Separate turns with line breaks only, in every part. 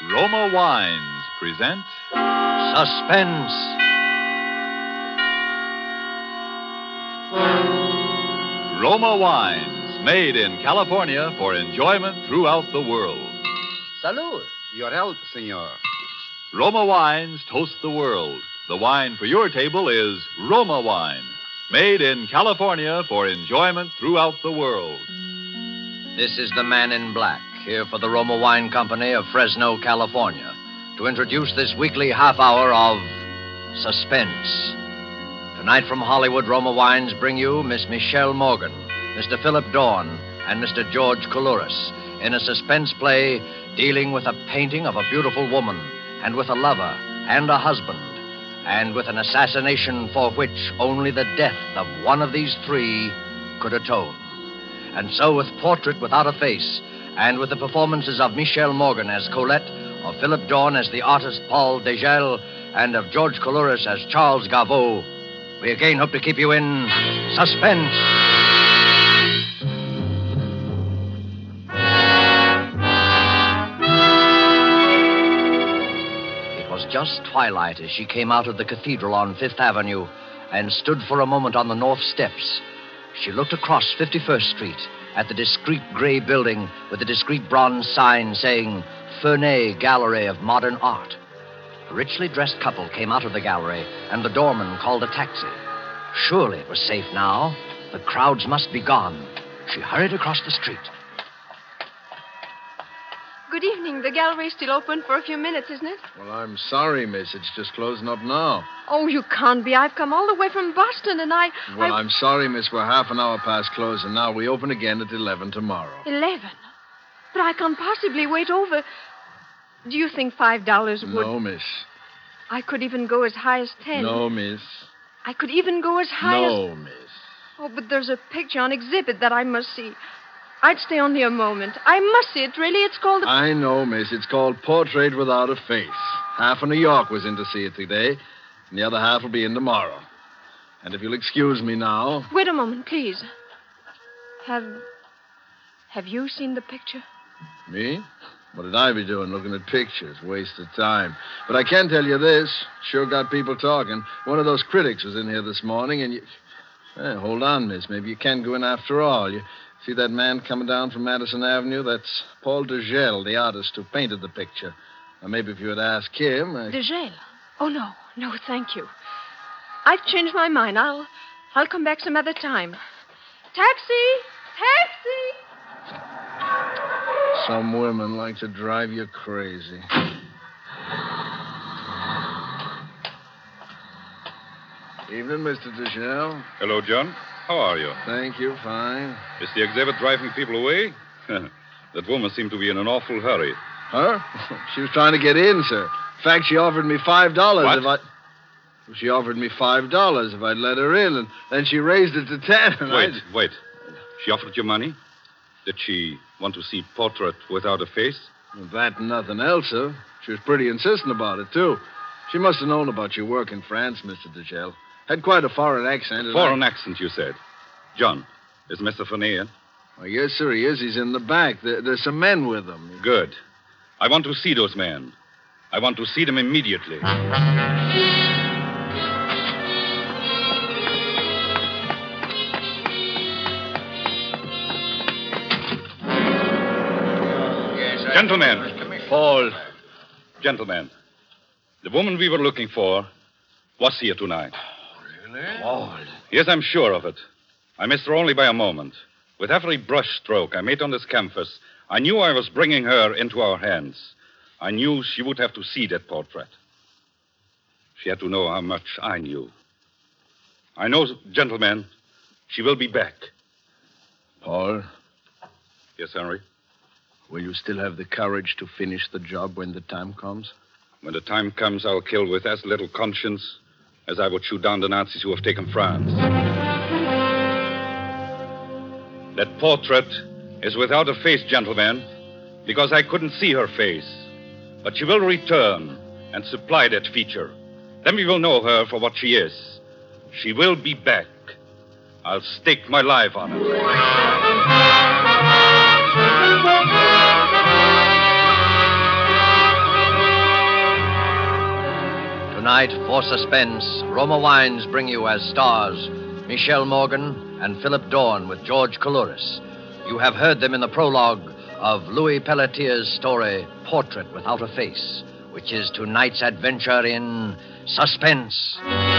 Roma Wines present
Suspense.
Roma Wines, made in California for enjoyment throughout the world.
Salud. Your health, senor.
Roma Wines toast the world. The wine for your table is Roma Wine, made in California for enjoyment throughout the world.
This is the Man in Black, here for the Roma Wine Company of Fresno, California, to introduce this weekly half hour of Suspense. Tonight from Hollywood, Roma Wines bring you Miss Michelle Morgan, Mr. Philip Dorn, and Mr. George Coulouris in a suspense play dealing with a painting of a beautiful woman, and with a lover, and a husband, and with an assassination for which only the death of one of these three could atone. And so, with Portrait Without a Face, and with the performances of Michelle Morgan as Colette, of Philip Dorn as the artist Paul Degel, and of George Coulouris as Charles Garveau, we again hope to keep you in suspense. It was just twilight as she came out of the cathedral on Fifth Avenue and stood for a moment on the north steps. She looked across 51st Street at the discreet gray building with the discreet bronze sign saying Fernet Gallery of Modern Art. A richly dressed couple came out of the gallery, and the doorman called a taxi. Surely it was safe now. The crowds must be gone. She hurried across the street.
Good evening. The gallery's still open for a few minutes, isn't it?
Well, I'm sorry, miss. It's just closing up now.
Oh, you can't be. I've come all the way from Boston, and
Well, I'm sorry, miss. We're half an hour past closing now. We open again at 11 tomorrow.
11? But I can't possibly wait over. Do you think $5 would...
No, miss.
I could even go as high as 10.
No, miss.
I could even go as high as...
No, miss.
Oh, but there's a picture on exhibit that I must see. I'd stay only a moment. I must see it, really. It's called...
I know, miss. It's called Portrait Without a Face. Half of New York was in to see it today, and the other half will be in tomorrow. And if you'll excuse me now...
Wait a moment, please. Have you seen the picture?
Me? What did I be doing looking at pictures? Waste of time. But I can tell you this. Sure got people talking. One of those critics was in here this morning, and you... hold on, miss. Maybe you can go in after all. You see that man coming down from Madison Avenue? That's Paul Degel, the artist who painted the picture. Now, maybe if you would ask him...
Degel? Oh, no. No, thank you. I've changed my mind. I'll come back some other time. Taxi! Taxi!
Some women like to drive you crazy. Evening, Mr. Degel.
Hello, John. How are you?
Thank you, fine.
Is the exhibit driving people away? That woman seemed to be in an awful hurry.
Huh? She was trying to get in, sir. In fact, she offered me $5
What?
She offered me $5 if I'd let her in, and then she raised it to 10. And
Wait. She offered you money? Did she want to see Portrait Without a Face?
That and nothing else, sir. She was pretty insistent about it, too. She must have known about your work in France, Mr. Degel. Had quite a foreign accent.
Foreign accent, you said. John, is Mr. Fernet in?
Oh, yes, sir, he is. He's in the back. There's some men with him.
Good. I want to see those men. I want to see them immediately. Gentlemen.
Paul.
Gentlemen. The woman we were looking for was here tonight.
Really?
Paul.
Yes, I'm sure of it. I missed her only by a moment. With every brush stroke I made on this canvas, I knew I was bringing her into our hands. I knew she would have to see that portrait. She had to know how much I knew. I know, gentlemen, she will be back.
Paul,
Yes, Henry?
will you still have the courage to finish the job when the time comes?
When the time comes, I'll kill with as little conscience as I would shoot down the Nazis who have taken France. That portrait is without a face, gentlemen, because I couldn't see her face. But she will return and supply that feature. Then we will know her for what she is. She will be back. I'll stake my life on it.
Tonight, for suspense, Roma Wines bring you as stars Michelle Morgan and Philip Dorn with George Coulouris. You have heard them in the prologue of Louis Pelletier's story, Portrait Without a Face, which is tonight's adventure in suspense.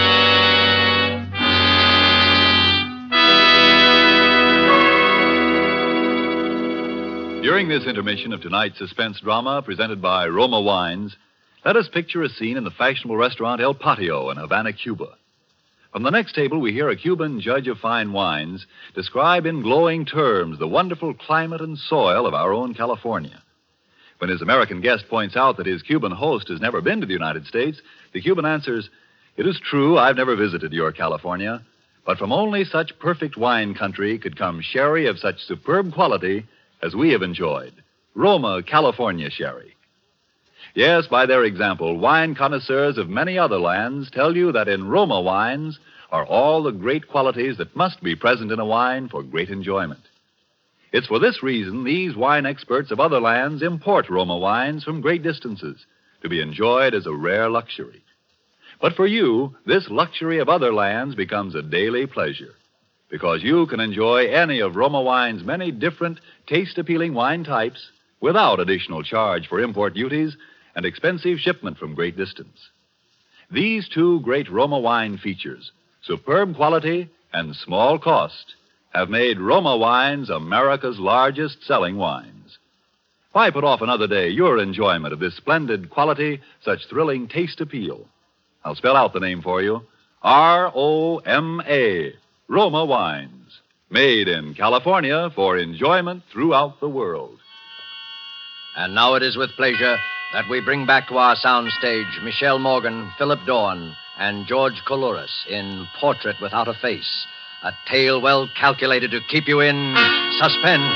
During this intermission of tonight's suspense drama presented by Roma Wines, let us picture a scene in the fashionable restaurant El Patio in Havana, Cuba. From the next table, we hear a Cuban judge of fine wines describe in glowing terms the wonderful climate and soil of our own California. When his American guest points out that his Cuban host has never been to the United States, the Cuban answers, "It is true, I've never visited your California, but from only such perfect wine country could come sherry of such superb quality as we have enjoyed. Roma, California sherry." Yes, by their example, wine connoisseurs of many other lands tell you that in Roma wines are all the great qualities that must be present in a wine for great enjoyment. It's for this reason these wine experts of other lands import Roma wines from great distances to be enjoyed as a rare luxury. But for you, this luxury of other lands becomes a daily pleasure, because you can enjoy any of Roma Wine's many different, taste-appealing wine types without additional charge for import duties and expensive shipment from great distance. These two great Roma Wine features, superb quality and small cost, have made Roma Wines America's largest selling wines. Why put off another day your enjoyment of this splendid quality, such thrilling taste appeal? I'll spell out the name for you. R-O-M-A. Roma Wines, made in California for enjoyment throughout the world.
And now it is with pleasure that we bring back to our soundstage Michelle Morgan, Philip Dorn, and George Coulouris in Portrait Without a Face, a tale well calculated to keep you in suspense.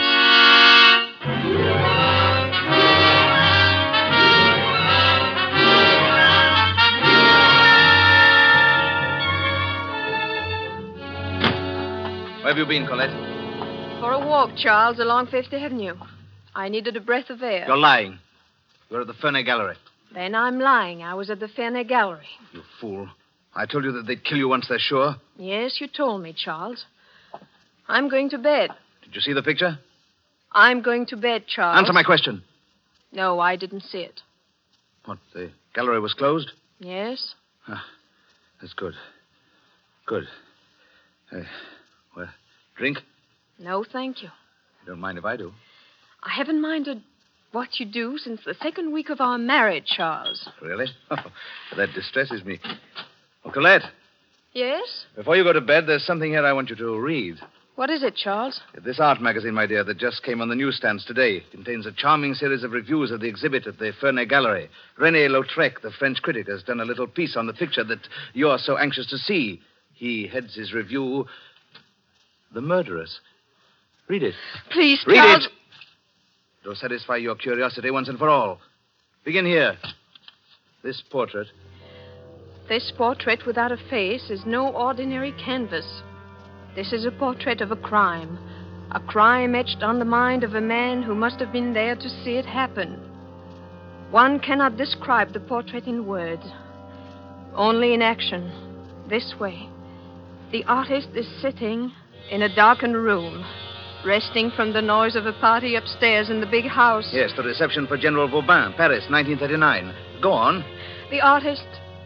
Where have you been, Colette?
For a walk, Charles, along Fifth Avenue. I needed a breath of air.
You're lying. You're at the Ferney Gallery.
Then I'm lying. I was at the Ferney Gallery.
You fool. I told you that they'd kill you once they're sure.
Yes, you told me, Charles. I'm going to bed.
Did you see the picture?
I'm going to bed, Charles.
Answer my question.
No, I didn't see it.
What, the gallery was closed?
Yes?
That's good. Good. Well, drink?
No, thank you.
You don't mind if I do?
I haven't minded what you do since the second week of our marriage, Charles.
Really? Oh, that distresses me. Oh, Colette,
Yes?
before you go to bed, there's something here I want you to read.
What is it, Charles?
This art magazine, my dear, that just came on the newsstands today, contains a charming series of reviews of the exhibit at the Ferney Gallery. René Lautrec, the French critic, has done a little piece on the picture that you're so anxious to see. He heads his review, The Murderers. Read it.
Please,
Read
Charles.
it. It'll satisfy your curiosity once and for all. Begin here. This portrait.
This portrait without a face is no ordinary canvas. This is a portrait of a crime etched on the mind of a man who must have been there to see it happen. One cannot describe the portrait in words, only in action. This way. The artist is sitting in a darkened room, resting from the noise of a party upstairs in the big house.
Yes, the reception for General Vauban, Paris, 1939. Go on.
The artist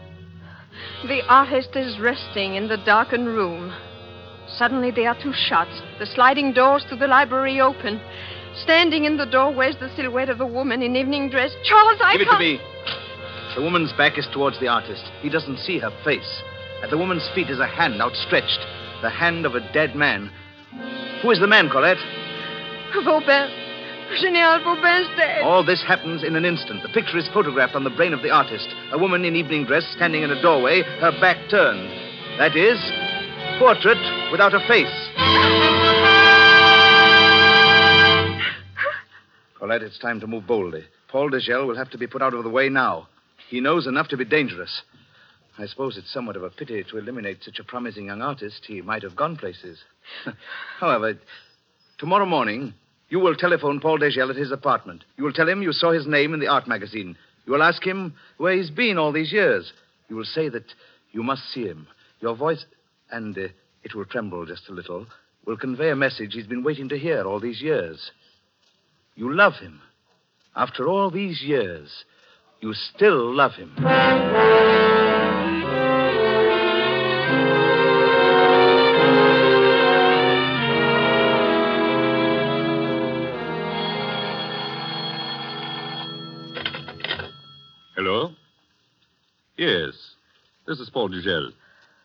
is resting in the darkened room. Suddenly there are two shots. The sliding doors to the library open. Standing in the doorway is the silhouette of a woman in evening dress. Charles, I
Give it
can't...
to me. The woman's back is towards the artist. He doesn't see her face. At the woman's feet is a hand outstretched. The hand of a dead man. Who is the man, Colette?
Vauban. General Vauban's dead.
All this happens in an instant. The picture is photographed on the brain of the artist. A woman in evening dress standing in a doorway, her back turned. That is, Portrait Without a Face. Colette, it's time to move boldly. Paul Degel will have to be put out of the way now. He knows enough to be dangerous. I suppose it's somewhat of a pity to eliminate such a promising young artist. He might have gone places. However, tomorrow morning, you will telephone Paul Degel at his apartment. You will tell him you saw his name in the art magazine. You will ask him where he's been all these years. You will say that you must see him. Your voice, and it will tremble just a little, will convey a message he's been waiting to hear all these years. You love him. After all these years, you still love him.
Hello? Yes. This is Paul Dugel.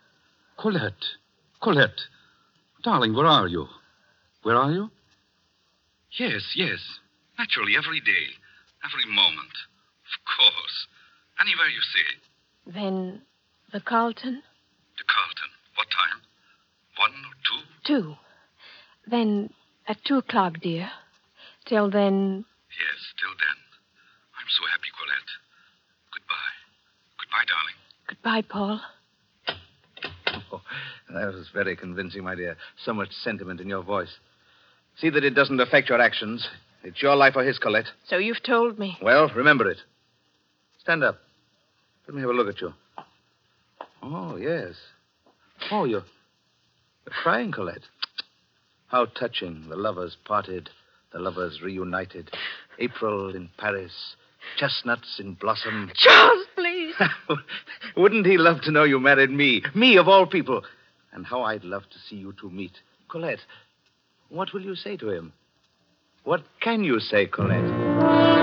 Colette. Darling, where are you? Where are you? Yes. Naturally, every day. Every moment. Of course. Anywhere you say.
Then the Carlton?
The Carlton. What time? 1 or 2?
2. Then at 2 o'clock, dear. Till then...
Yes, till then. I'm so happy, Colette. Goodbye, darling.
Goodbye, Paul.
Oh, that was very convincing, my dear. So much sentiment in your voice. See that it doesn't affect your actions. It's your life or his, Colette.
So you've told me.
Well, remember it. Stand up. Let me have a look at you. Oh, yes. Oh, you're crying, Colette. How touching. The lovers parted, the lovers reunited. April in Paris, chestnuts in blossom.
Charles, please.
Wouldn't he love to know you married me? Me, of all people. And how I'd love to see you two meet. Colette, what will you say to him? What can you say, Colette?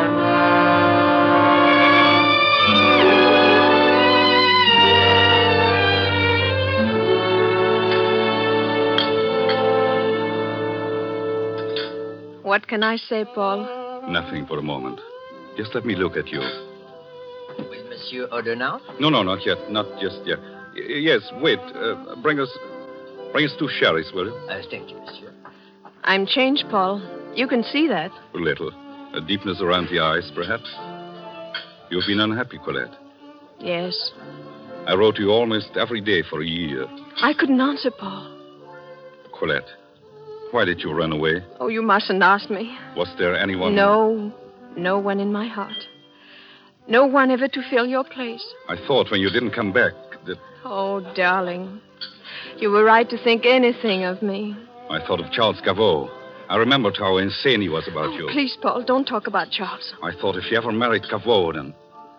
What can I say, Paul?
Nothing for a moment. Just let me look at you.
With Monsieur Odenau?
No, not yet. Not just yet. Yes, wait. Bring us 2 sherries, will you?
Thank you, monsieur.
I'm changed, Paul. You can see that.
A little. A deepness around the eyes, perhaps. You've been unhappy, Colette.
Yes.
I wrote to you almost every day for a year.
I couldn't answer, Paul.
Colette, why did you run away?
Oh, you mustn't ask me.
Was there anyone...
No one in my heart. No one ever to fill your place.
I thought when you didn't come back that...
Oh, darling. You were right to think anything of me.
I thought of Charles Gaveau. I remembered how insane he was about you.
Please, Paul, don't talk about Charles.
I thought if you ever married Gaveau, then...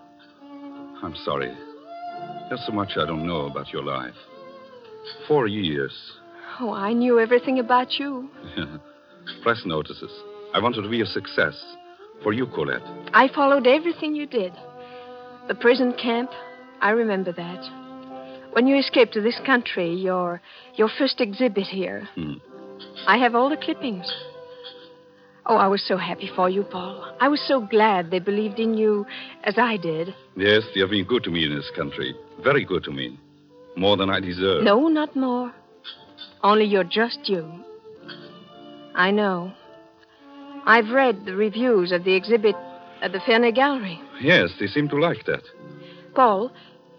I'm sorry. There's so much I don't know about your life. 4 years.
Oh, I knew everything about you.
Press notices. I wanted to be a success. For you, Colette.
I followed everything you did. The prison camp, I remember that. When you escaped to this country, your first exhibit here. I have all the clippings. Oh, I was so happy for you, Paul. I was so glad they believed in you as I did.
Yes, they have been good to me in this country. Very good to me. More than I deserve.
No, not more. Only you're just you. I know. I've read the reviews of the exhibit at the Ferney Gallery.
Yes, they seem to like that.
Paul,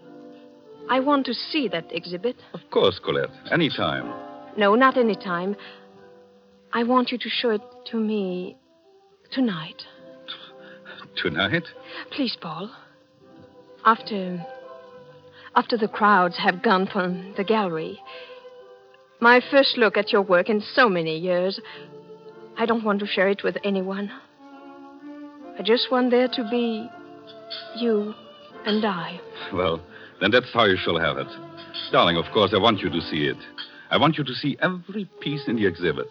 I want to see that exhibit.
Of course, Colette. Any time.
No, not any time. I want you to show it to me tonight.
Tonight?
Please, Paul. After the crowds have gone from the gallery. My first look at your work in so many years. I don't want to share it with anyone. I just want there to be you and I.
Well, then that's how you shall have it. Darling, of course, I want you to see it. I want you to see every piece in the exhibit.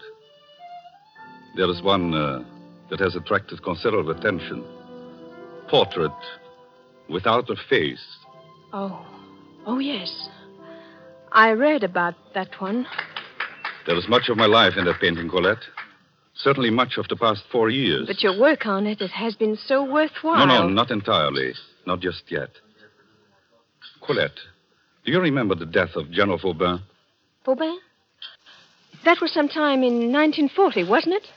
There is one that has attracted considerable attention. Portrait without a face.
Oh, yes. I read about that one.
There is much of my life in that painting, Colette. Certainly much of the past 4 years.
But your work on it has been so worthwhile.
No, not entirely. Not just yet. Colette, do you remember the death of General Vauban?
Vauban? That was sometime in 1940, wasn't it?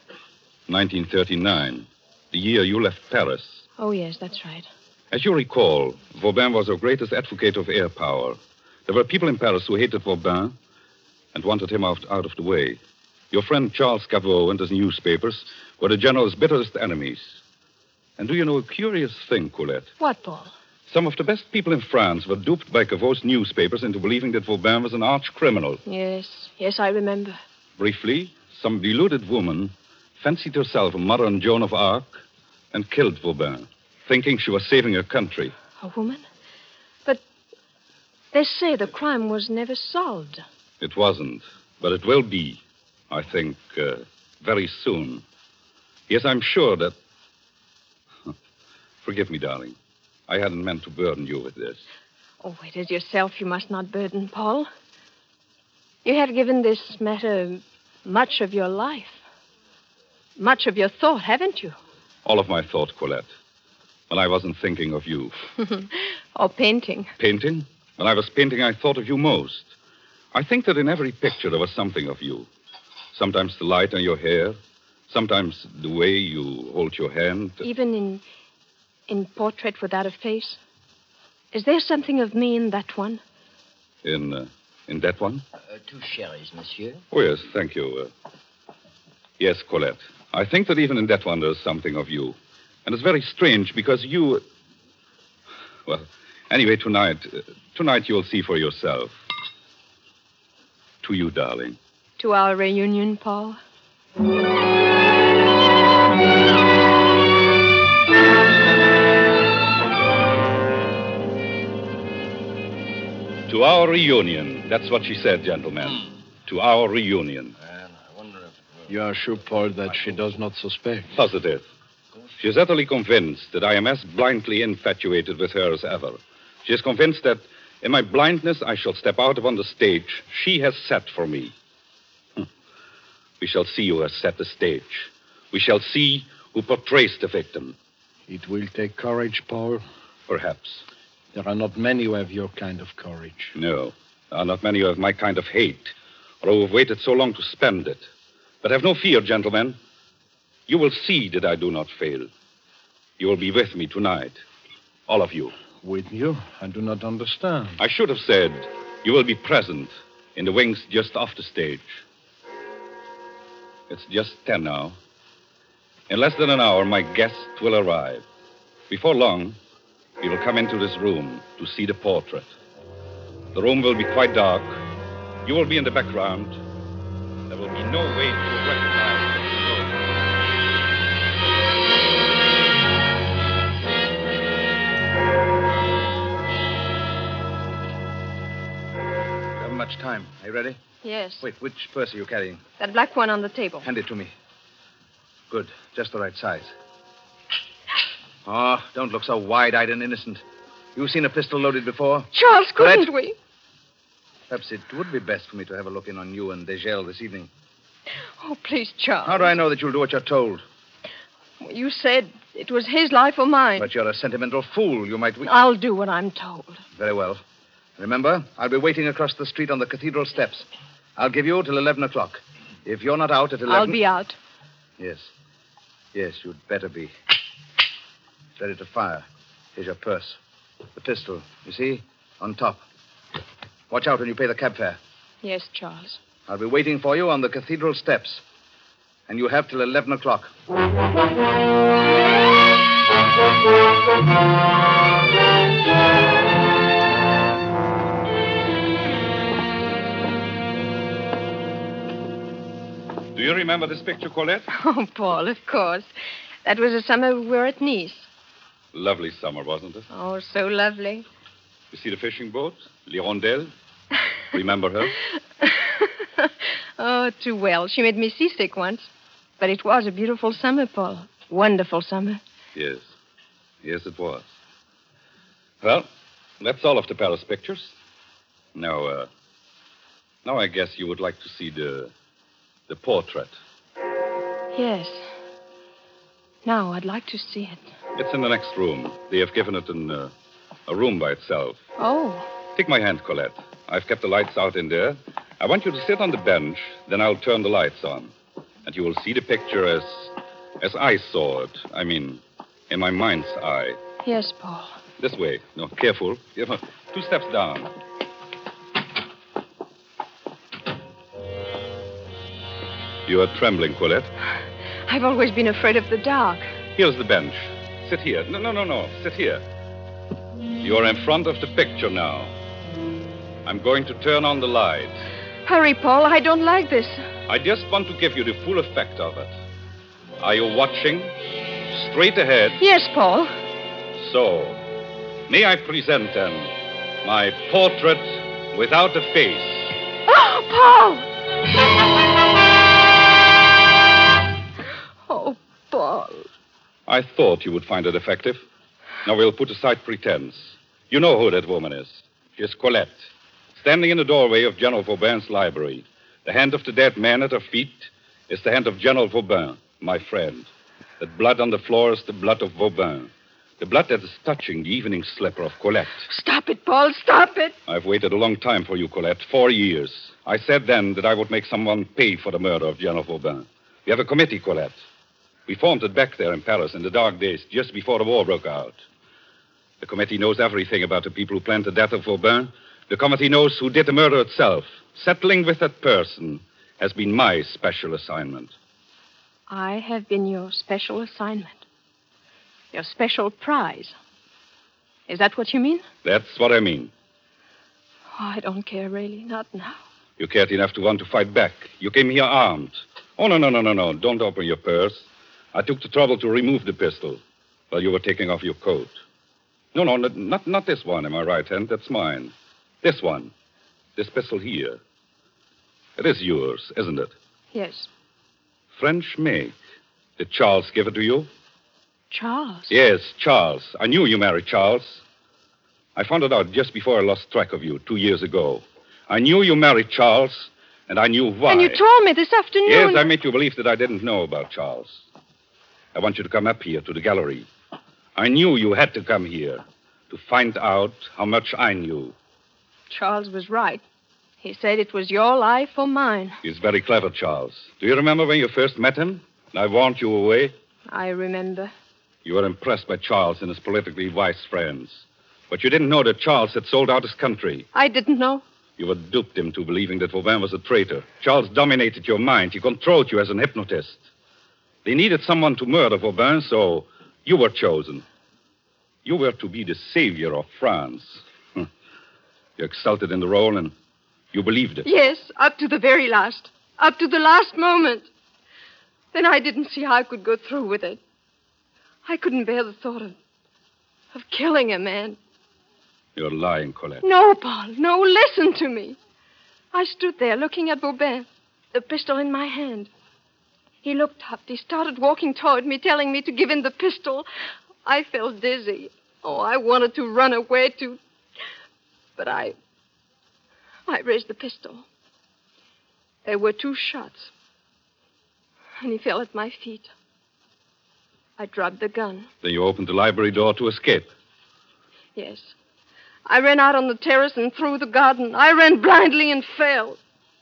1939. The year you left Paris.
Oh, yes, that's right.
As you recall, Vauban was our greatest advocate of air power. There were people in Paris who hated Vauban and wanted him out of the way. Your friend Charles Gaveau and his newspapers were the general's bitterest enemies. And do you know a curious thing, Colette?
What, Paul?
Some of the best people in France were duped by Caveau's newspapers into believing that Vauban was an arch criminal.
Yes, I remember.
Briefly, some deluded woman fancied herself a modern Joan of Arc and killed Vauban, thinking she was saving her country.
A woman? But they say the crime was never solved.
It wasn't, but it will be, I think, very soon. Yes, I'm sure that... Forgive me, darling. I hadn't meant to burden you with this.
Oh, it is yourself you must not burden, Paul. You have given this matter much of your life. Much of your thought, haven't you?
All of my thought, Colette. When I wasn't thinking of you.
Or painting.
Painting? When I was painting, I thought of you most. I think that in every picture there was something of you. Sometimes the light on your hair. Sometimes the way you hold your hand.
Even in Portrait Without a Face? Is there something of me in that one?
In that one?
2 sherries, monsieur.
Oh, yes, thank you. Yes, Colette. I think that even in that one there's something of you. And it's very strange because you... Well, anyway, tonight you'll see for yourself. To you, darling.
To our reunion, Paul?
To our reunion. That's what she said, gentlemen. To our reunion.
And I wonder if it will.
You are sure, Paul, that she does not suspect?
Positive. She is utterly convinced that I am as blindly infatuated with her as ever. She is convinced that in my blindness I shall step out upon the stage she has set for me. We shall see who has set the stage. We shall see who portrays the victim.
It will take courage, Paul.
Perhaps.
There are not many who have your kind of courage.
No, there are not many who have my kind of hate, or who have waited so long to spend it. But have no fear, gentlemen. You will see that I do not fail. You will be with me tonight. All of you.
With you? I do not understand.
I should have said you will be present in the wings just off the stage. It's just 10 now. In less than an hour, my guest will arrive. Before long, he will come into this room to see the portrait. The room will be quite dark. You will be in the background. There will be no way to recognize the photo.
You haven't much time. Are you ready?
Yes.
Wait, which purse are you carrying?
That black one on the table.
Hand it to me. Good. Just the right size. Oh, don't look so wide-eyed and innocent. You've seen a pistol loaded before?
Charles, couldn't
Colette?
we?
Perhaps it would be best for me to have a look in on you and Degel this evening.
Oh, please, Charles.
How do I know that you'll do what you're told?
You said it was his life or mine.
But you're a sentimental fool. You might...
I'll do what I'm told.
Very well. Remember, I'll be waiting across the street on the cathedral steps. I'll give you till 11 o'clock. If you're not out at 11...
I'll be out.
Yes. Yes, you'd better be. Ready to fire. Here's your purse. The pistol, you see? On top. Watch out when you pay the cab fare.
Yes, Charles.
I'll be waiting for you on the cathedral steps. And you have till 11 o'clock.
Do you remember this picture, Colette?
Oh, Paul, of course. That was the summer we were at Nice.
Lovely summer, wasn't it?
Oh, so lovely.
You see the fishing boat? L'Hirondelle? Remember her?
Oh, too well. She made me seasick once. But it was a beautiful summer, Paul. Wonderful summer.
Yes. Yes, it was. Well, that's all of the Paris pictures. Now I guess you would like to see the portrait.
Yes. Now, I'd like to see it.
It's in the next room. They have given it a room by itself.
Oh.
Take my hand, Colette. I've kept the lights out in there. I want you to sit on the bench, then I'll turn the lights on. And you will see the picture as I saw it. I mean, in my mind's eye.
Yes, Paul.
This way. No, careful. 2 steps down. You are trembling, Colette.
I've always been afraid of the dark.
Here's the bench. Sit here. No. Sit here. You're in front of the picture now. I'm going to turn on the light.
Hurry, Paul. I don't like this.
I just want to give you the full effect of it. Are you watching? Straight ahead.
Yes, Paul.
So, may I present then my portrait without a face?
Oh, Paul! Oh, Paul.
I thought you would find it effective. Now we'll put aside pretense. You know who that woman is. She's Colette, standing in the doorway of General Vauban's library. The hand of the dead man at her feet is the hand of General Vauban, my friend. That blood on the floor is the blood of Vauban. The blood that is touching the evening slipper of Colette.
Stop it, Paul. Stop it.
I've waited a long time for you, Colette. 4 years. I said then that I would make someone pay for the murder of General Vauban. We have a committee, Colette. We formed it back there in Paris in the dark days, just before the war broke out. The committee knows everything about the people who planned the death of Vauban. The committee knows who did the murder itself. Settling with that person has been my special assignment.
I have been your special assignment. Your special prize. Is that what you mean?
That's what I mean.
Oh, I don't care, really. Not now.
You cared enough to want to fight back. You came here armed. Oh, no. Don't open your purse. I took the trouble to remove the pistol while you were taking off your coat. No, not this one in my right hand. That's mine. This one. This pistol here. It is yours, isn't it?
Yes.
French make. Did Charles give it to you?
Charles?
Yes, Charles. I knew you married Charles. I found it out just before I lost track of you 2 years ago. I knew you married Charles, and I knew why.
And you told me this afternoon.
Yes, I made you believe that I didn't know about Charles. I want you to come up here to the gallery. I knew you had to come here to find out how much I knew.
Charles was right. He said it was your life or mine.
He's very clever, Charles. Do you remember when you first met him? And I warned you away?
I remember.
You were impressed by Charles and his politically wise friends. But you didn't know that Charles had sold out his country.
I didn't know.
You had duped him to believing that Vauban was a traitor. Charles dominated your mind. He controlled you as an hypnotist. They needed someone to murder Vauban, so you were chosen. You were to be the savior of France. You exulted in the role, and you believed it.
Yes, up to the very last. Up to the last moment. Then I didn't see how I could go through with it. I couldn't bear the thought of killing a man.
You're lying, Colette.
No, Paul, no, listen to me. I stood there looking at Vauban, the pistol in my hand. He looked up. He started walking toward me, telling me to give him the pistol. I felt dizzy. Oh, I wanted to run away, But I raised the pistol. There were 2 shots. And he fell at my feet. I dropped the gun.
Then you opened the library door to escape.
Yes. I ran out on the terrace and through the garden. I ran blindly and fell.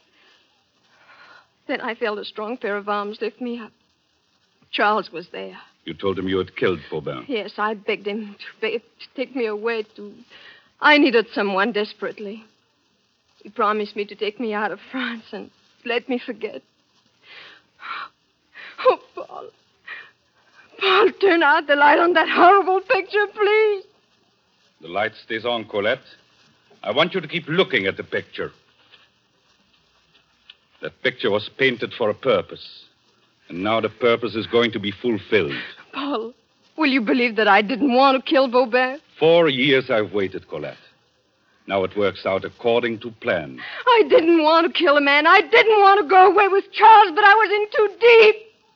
Then I felt a strong pair of arms lift me up. Charles was there.
You told him you had killed Vauban.
Yes, I begged him to take me away I needed someone desperately. He promised me to take me out of France and let me forget. Oh, Paul. Paul, turn out the light on that horrible picture, please.
The light stays on, Colette. I want you to keep looking at the picture. That picture was painted for a purpose. And now the purpose is going to be fulfilled.
Paul, will you believe that I didn't want to kill Vauban?
4 years I've waited, Colette. Now it works out according to plan.
I didn't want to kill a man. I didn't want to go away with Charles, but I was in too deep.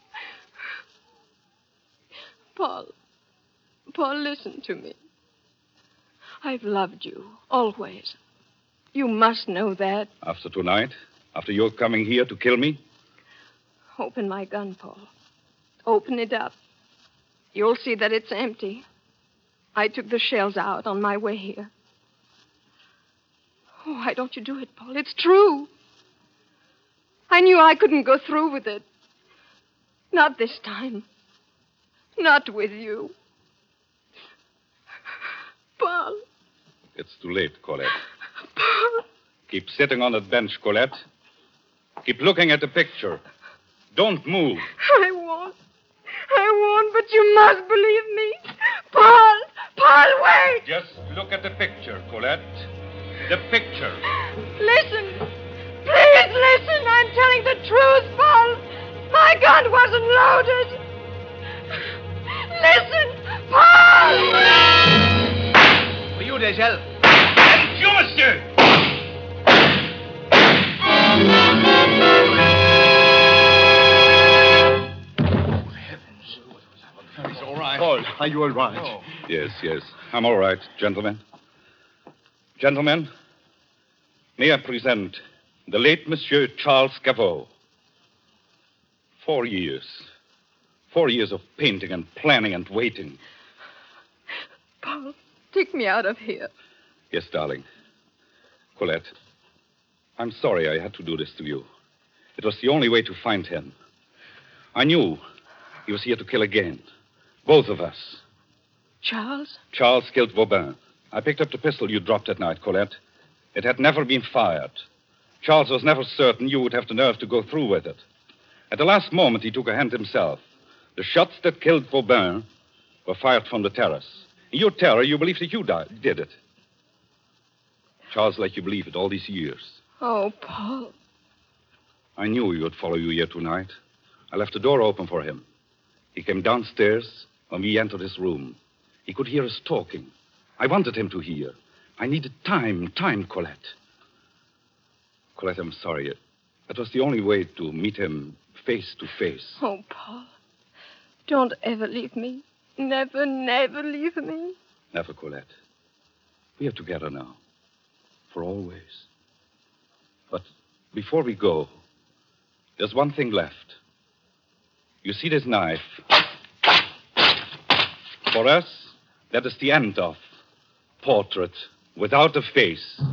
Paul, listen to me. I've loved you, always. You must know that.
After tonight? After you're coming here to kill me?
Open my gun, Paul. Open it up. You'll see that it's empty. I took the shells out on my way here. Oh, why don't you do it, Paul? It's true. I knew I couldn't go through with it. Not this time. Not with you. Paul.
It's too late, Colette.
Paul.
Keep sitting on that bench, Colette. Keep looking at the picture. Don't move.
I won't, but you must believe me. Paul, Paul, wait!
Just look at the picture, Colette. The picture.
Listen. Please listen. I'm telling the truth, Paul. My gun wasn't loaded. Listen, Paul!
For you, Deschelles.
And you, monsieur!
He's all right. Paul, are you all right? Oh.
Yes. I'm all right, gentlemen. Gentlemen, may I present the late Monsieur Charles Cavot. 4 years. 4 years of painting and planning and waiting.
Paul, take me out of here.
Yes, darling. Colette, I'm sorry I had to do this to you. It was the only way to find him. I knew he was here to kill again. Both of us.
Charles?
Charles killed Vauban. I picked up the pistol you dropped that night, Colette. It had never been fired. Charles was never certain you would have the nerve to go through with it. At the last moment, he took a hand himself. The shots that killed Vauban were fired from the terrace. In your terror, you believed that you did it. Charles let you believe it all these years.
Oh, Paul.
I knew he would follow you here tonight. I left the door open for him. He came downstairs when we entered his room. He could hear us talking. I wanted him to hear. I needed time, Colette. Colette, I'm sorry. That was the only way to meet him face to face.
Oh, Paul. Don't ever leave me. Never leave me.
Never, Colette. We are together now. For always. But before we go, there's one thing left. You see this knife? For us, that is the end of Portrait Without a Face.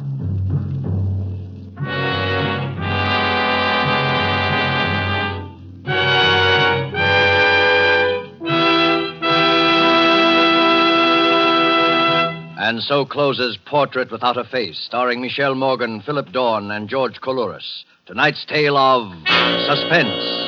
And so closes Portrait Without a Face, starring Michelle Morgan, Philip Dorn, and George Coulouris. Tonight's tale of suspense.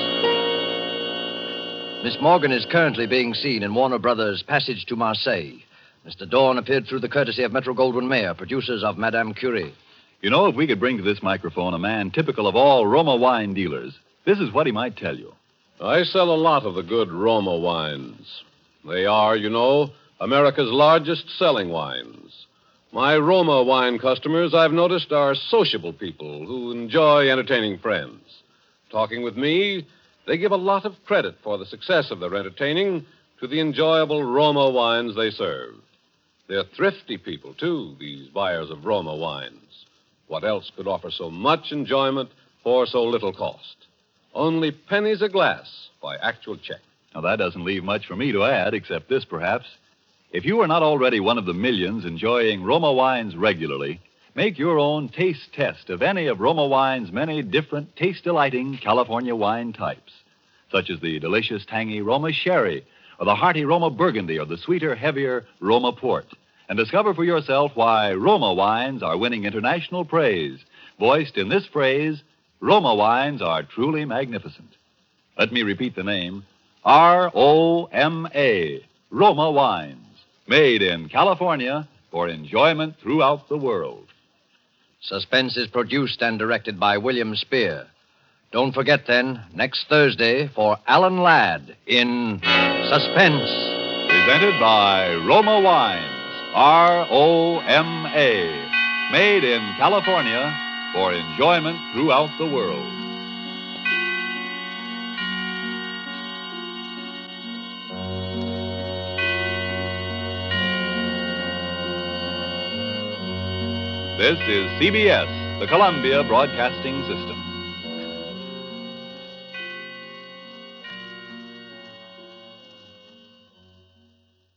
Miss Morgan is currently being seen in Warner Brothers' Passage to Marseille. Mr. Dorn appeared through the courtesy of Metro-Goldwyn-Mayer, producers of Madame Curie.
You know, if we could bring to this microphone a man typical of all Roma wine dealers, this is what he might tell you.
I sell a lot of the good Roma wines. They are, you know, America's largest selling wines. My Roma wine customers, I've noticed, are sociable people who enjoy entertaining friends. Talking with me, they give a lot of credit for the success of their entertaining to the enjoyable Roma wines they serve. They're thrifty people, too, these buyers of Roma wines. What else could offer so much enjoyment for so little cost? Only pennies a glass by actual check.
Now, that doesn't leave much for me to add, except this, perhaps. If you are not already one of the millions enjoying Roma wines regularly, make your own taste test of any of Roma wine's many different taste-delighting California wine types, such as the delicious, tangy Roma Sherry, or the hearty Roma Burgundy, or the sweeter, heavier Roma Port. And discover for yourself why Roma wines are winning international praise, voiced in this phrase, Roma wines are truly magnificent. Let me repeat the name, R-O-M-A, Roma wines, made in California for enjoyment throughout the world.
Suspense is produced and directed by William Spear. Don't forget, then, next Thursday for Alan Ladd in Suspense.
Presented by Roma Wines, R-O-M-A, made in California for enjoyment throughout the world. This is CBS, the Columbia Broadcasting System.